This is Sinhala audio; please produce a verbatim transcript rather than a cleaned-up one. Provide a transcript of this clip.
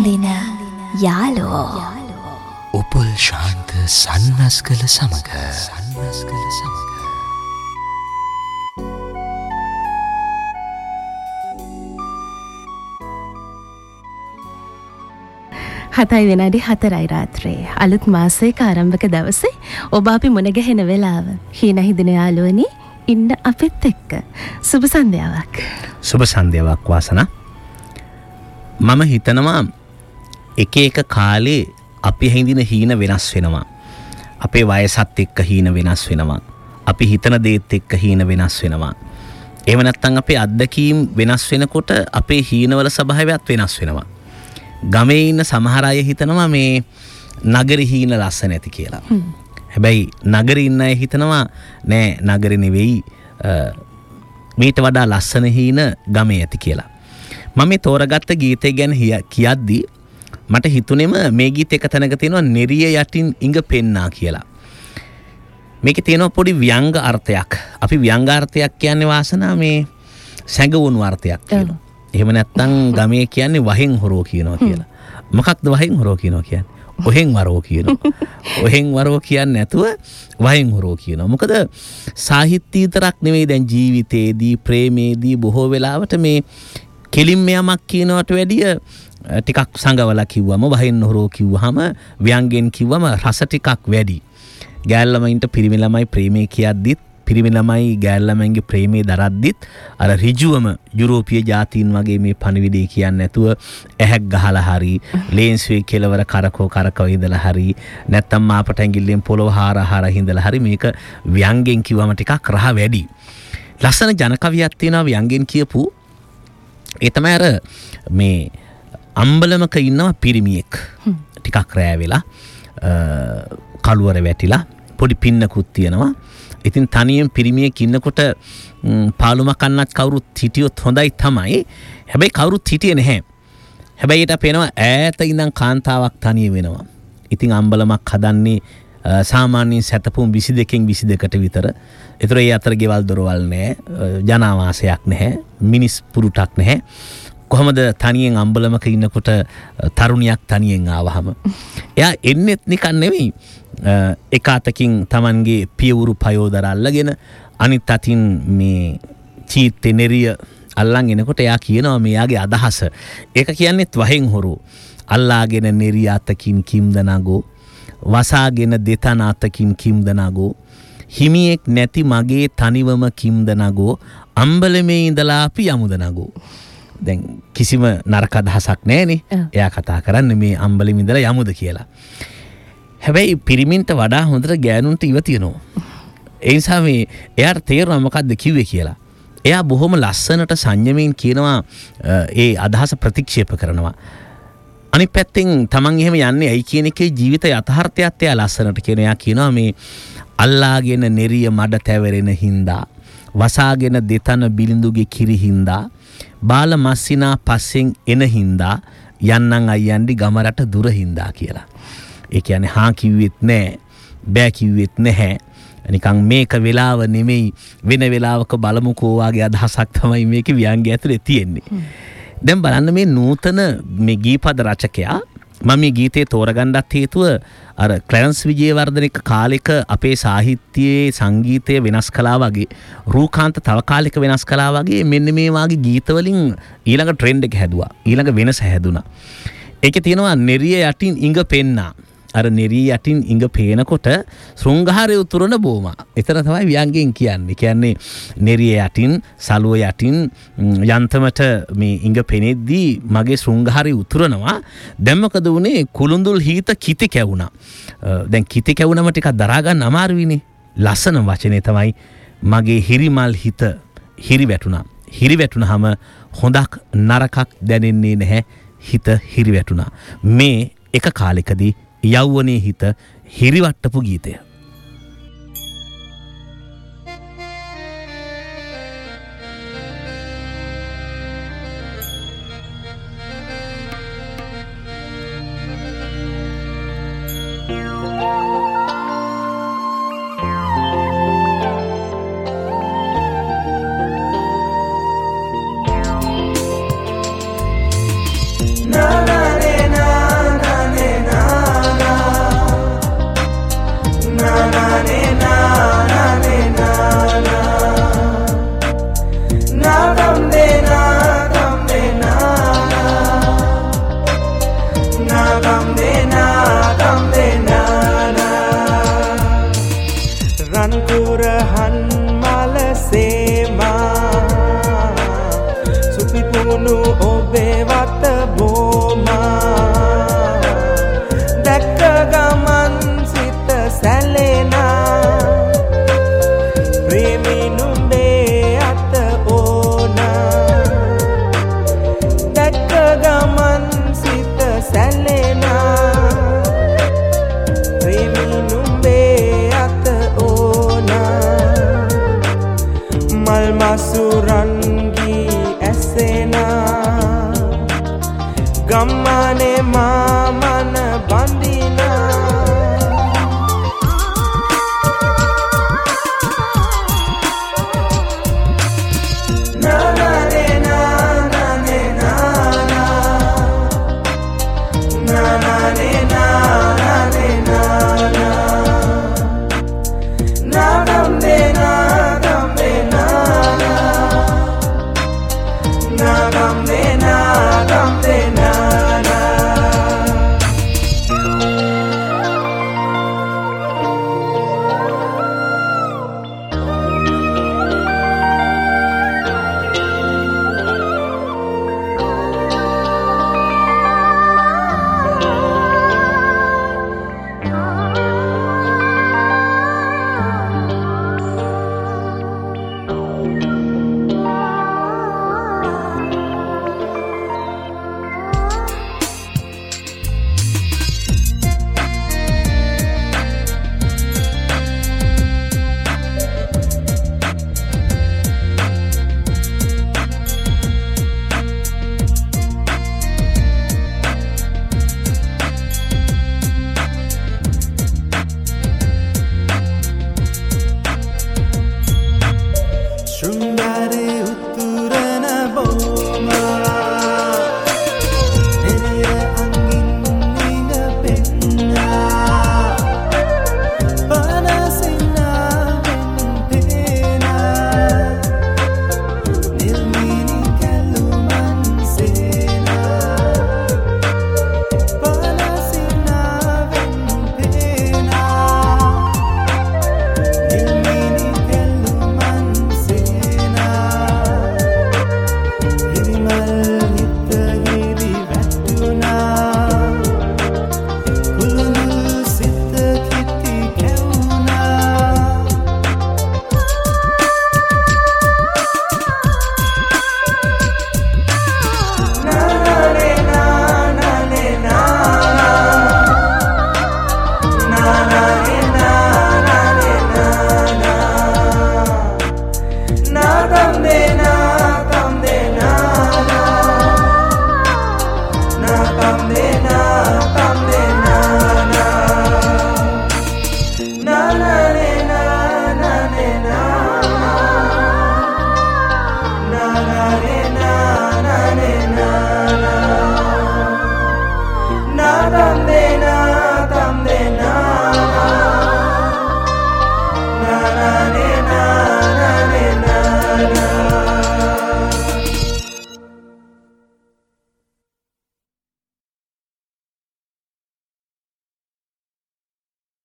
හැන්දින යාලෝ උපුල් ශාන්ත සන්නස්ගල සමග සන්නස්ගල සමග හතයි වෙනාඩි හතරයි රාත්‍රයේ අලුත් මාසයක ආරම්භක දවසේ ඔබ අපි මුණ ගැහෙන වෙලාව හීන හිදින යාළුවනි ඉන්න අපිත් එක්ක සුබ සන්ධ්‍යාවක් සුබ සන්ධ්‍යාවක් වාසනා මම හිතනවා එක එක කාලේ අපි හින්දින හීන වෙනස් වෙනවා අපේ වයසත් එක්ක හීන වෙනස් වෙනවා අපි හිතන දේත් එක්ක හීන වෙනස් වෙනවා එහෙම නැත්නම් අපේ අත්දැකීම් වෙනස් වෙනකොට අපේ හීනවල ස්වභාවයත් වෙනස් වෙනවා ගමේ ඉන්න සමහර අය හිතනවා මේ නගරේ හීන ලස්සන නැති කියලා. හැබැයි නගරේ ඉන්න අය හිතනවා නෑ නගරේ නෙවෙයි මීට වඩා ලස්සන හීන ගමේ ඇති කියලා. මම මේ තෝරගත්ත ගීතය ගැන කියද්දි මට හිතුනේම මේ ගීතේ එක තැනක තියෙනවා නිරිය යටින් ඉඟ පෙන්නා කියලා. මේකේ තියෙනවා පොඩි ව්‍යංග අර්ථයක්. අපි ව්‍යංග අර්ථයක් කියන්නේ වාසනා මේ සැඟවුණු අර්ථයක් කියලා. එහෙම නැත්නම් ගමේ කියන්නේ වහෙන් හොරෝ කියනවා කියලා. මොකක්ද වහෙන් හොරෝ කියනවා කියන්නේ? ඔහෙන් වරෝ කියනවා. ඔහෙන් වරෝ කියන්නේ නැතුව වහෙන් හොරෝ කියනවා. මොකද සාහිත්‍ය විතරක් නෙවෙයි දැන් ජීවිතේදී ප්‍රේමේදී බොහෝ වෙලාවට මේ කෙලින්ම යමක් කියනවට වැඩිය ටිකක් සංගවලා කිව්වම වහෙන් හොරෝ කිව්වහම ව්‍යංගෙන් කිව්වම රස ටිකක් වැඩි. ගෑල් ළමයින්ට පිරිමි ළමයි ප්‍රේමේ කියද්දිත් පිරිමි ළමයි ගෑල් ළමයින්ගේ ප්‍රේමේ දරද්දිත් අර ඍජුවම යුරෝපීය ජාතීන් වගේ මේ පණිවිඩය කියන්නේ නැතුව ඇහැක් ගහලා හරි ලේන්සුවේ කෙලවර කරකෝ කරකව ඉඳලා හරි නැත්තම් මාපට ඇඟිල්ලෙන් පොළව හාරා හාරා හිඳලා හරි මේක ව්‍යංගෙන් කිව්වම ටිකක් රහ වැඩි. ලස්සන ජන කවියක් තියෙනවා ව්‍යංගෙන් කියපු. ඒ තමයි අර මේ අම්බලමක ඉන්නවා පිරිමියෙක්. ටිකක් රෑ වෙලා කළුවර වැටිලා පොඩි පින්නකුත් තියෙනවා. ඉතින් තනියෙන් පිරිමියෙක් ඉන්නකොට පාළුමක් කන්නත් කවුරුත් හිටියොත් හොඳයි තමයි. හැබැයි කවුරුත් හිටියේ නැහැ. හැබැයි ඊට පේනවා ඈත ඉඳන් කාන්තාවක් තනිය වෙනවා. ඉතින් අම්බලමක් හදන්නේ සාමාන්‍යයෙන් සැතපුම් විසි දෙකෙන් විසි දෙකට විතර. ඒතර ඒ අතර ගෙවල් දොරවල් නැහැ. ජනාවාසයක් නැහැ. මිනිස් පුරුටක් නැහැ. කොහොමද තනියෙන් අම්බලමක ඉන්නකොට තරුණියක් තනියෙන් ආවහම එයා එන්නෙත් නිකන් නෙවෙයි එක අතකින් Tamanගේ පියවුරු පයෝදර අල්ලගෙන අනිත් අතින් මේ චීත්තේ නෙරිය අල්ලන් එනකොට එයා කියනවා මෙයාගේ අදහස ඒක කියන්නේත් වහෙන් හොරෝ අල්ලාගෙන නෙරිය අතකින් කිම්ද නගෝ වසාගෙන දෙතන අතකින් කිම්ද නගෝ හිමියෙක් නැති මගේ තනිවම කිම්ද නගෝ අම්බලමේ ඉඳලා අපි යමුද නගෝ දැන් කිසිම නරක අදහසක් නැහැනේ. එයා කතා කරන්නේ මේ අම්බලෙම ඉඳලා යමුද කියලා. හැබැයි පිරිමින්ට වඩා හොඳට ගෑනුන්ට ඉව තියෙනවා. ඒ නිසා මේ එයාට තේරෙනවා මොකද්ද කිව්වේ කියලා. එයා බොහොම ලස්සනට සංයමයෙන් කියනවා ඒ අදහස ප්‍රතික්ෂේප කරනවා. අනිත් පැත්තෙන් Taman එහෙම යන්නේ ඇයි කියන එකේ ජීවිත යථාර්ථයත් එයා ලස්සනට කියන එයා කියනවා මේ අල්ලාගෙන නෙරිය මඩ තැවරෙන හින්දා වසාගෙන දෙතන බිලිඳුගේ කිරි හින්දා බාල මස්සිනා පස්සෙන් එන හින්දා යන්නම් අයියන්ඩි ගම රට දුර හින්දා කියලා. ඒ කියන්නේ හා කිව්වෙත් නෑ බෑ කිව්වෙත් නැහැ. නිකන් මේක වෙලාව නෙමෙයි වෙන වෙලාවක බලමුකෝ වාගේ අදහසක් තමයි මේකේ ව්‍යංගය ඇතුලේ තියෙන්නේ. දැන් බලන්න මේ නූතන මේ ගීපද රචකයා මම මේ ගීතේ තෝරගන්නත් හේතුව අර ක්ලැරන්ස් විජේවර්ධන එක කාලෙක අපේ සාහිත්‍යයේ සංගීතය වෙනස් කළා වගේ රූකාන්ත තව කාලෙක වෙනස් කළා වගේ මෙන්න මේ වාගේ ගීත වලින් ඊළඟ ට්‍රෙන්ඩ් එක හැදුවා ඊළඟ වෙනස හැදුනා ඒකේ තියෙනවා නෙරිය යටින් ඉඟ පෙන්නා අර නෙරිය යටින් ඉඟ පේනකොට ශෘංගාරය උතුරන බෝමා එතන තමයි ව්‍යංගයෙන් කියන්නේ කියන්නේ නෙරිය යටින් සලුව යටින් යන්තමට මේ ඉඟ පෙනෙද්දී මගේ ශෘංගාරය උතුරනවා දැන් මොකද උනේ කුළුඳුල් හීත කිති කැවුණා දැන් කිති කැවුනම ටිකක් දරා ගන්න අමාරුයිනේ ලස්සන වචනේ තමයි මගේ හිරිමල් හිත හිරි වැටුණා හිරි වැටුණාම හොඳක් නරකක් දැනෙන්නේ නැහැ හිත හිරි වැටුණා මේ එක කාලෙකදී යෞවනයේ හිත හිරිවට්ටපු ගීතය